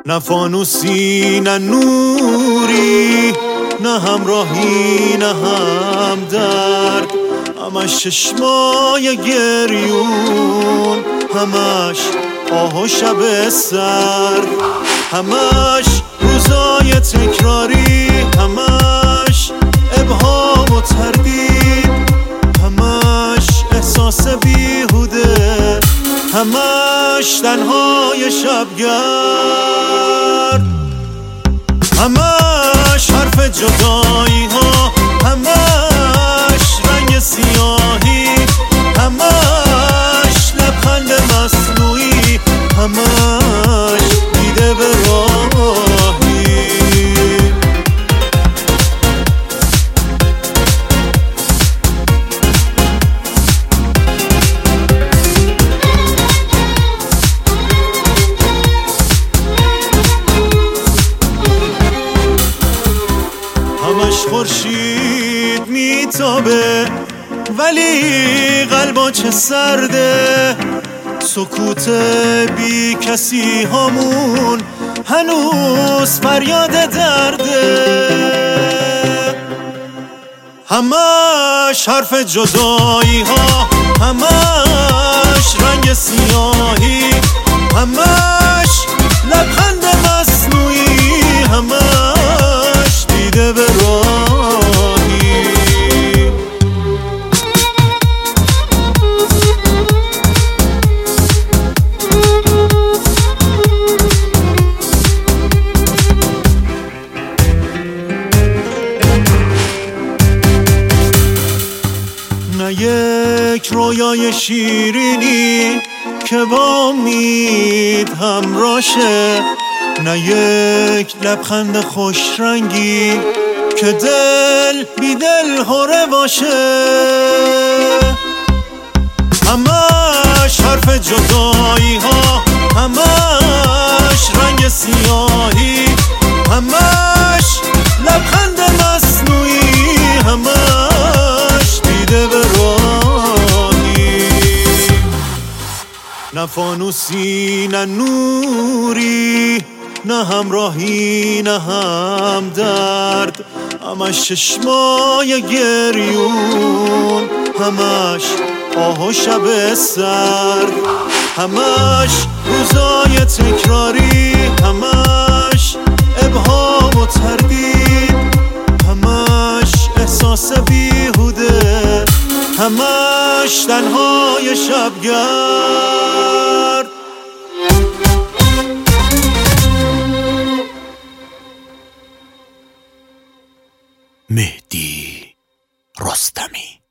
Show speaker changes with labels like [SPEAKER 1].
[SPEAKER 1] نه فانوسی نه نوری، نه همراهی نه هم درد، همش چشمای گریون، همش آه و شب سرد، همش روزای تکراری، همش ابهام و تردید، همش احساس بیهوده، همش تنهای شبگرد، همش حرف جدایی ها، همش رنگ سیاهی، همش لبخند مصنوعی، همش دیده به راهی. همش خورشید میتابه ولی قلبا چه سرده، سکوت بی کسی همون هنوز فریاد درده، همش حرف جدایی ها، همش رنگ سیاهی، همش لبخند مصنوعی، همش دیده به راهی. نه یک رویای شیرینی که با امید همراشه، نه یک لبخند خوش رنگی که دل بی دل هره باشه، همش حرف جدایی ها، همش رنگ سیاهی، همش لبخند مصنوعی، همش دیده به راهی. نه فانوسی نه نوری، نه همراهی نه هم درد، همش چشمای گریون، همش آه و شب سرد، همش روزای تکراری، همش ابهام و تردید، همش احساس بیهوده، همش تنهای شبگرد. مهدی رستمی.